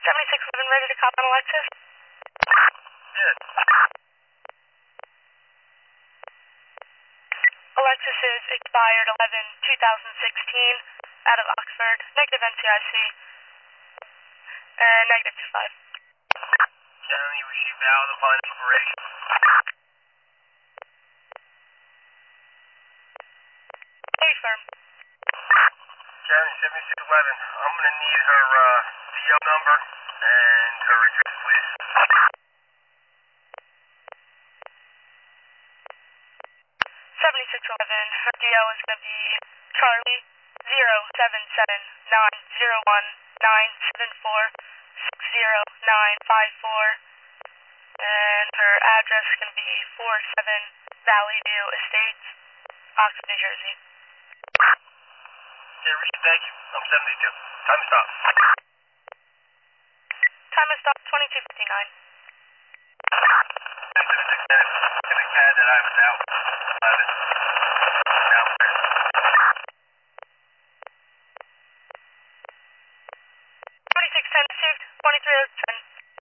7611 ready to cop on Alexis? Yes. Alexis is expired 11/2016 out of Oxford, negative NCIC, and negative 25. County, was she valid upon expiration? Affirm. County 7611, I'm going to need her DO number and her address, please. 7611, her DL is going to be Charlie 077901974600954, and her address is going to be 47 Valley View Estates, Oxford, New Jersey. Okay, Richard, thank you. I'm 72. Time to stop. Time is stop 22:59. This is a CAD that I was out. 2610 received, 2302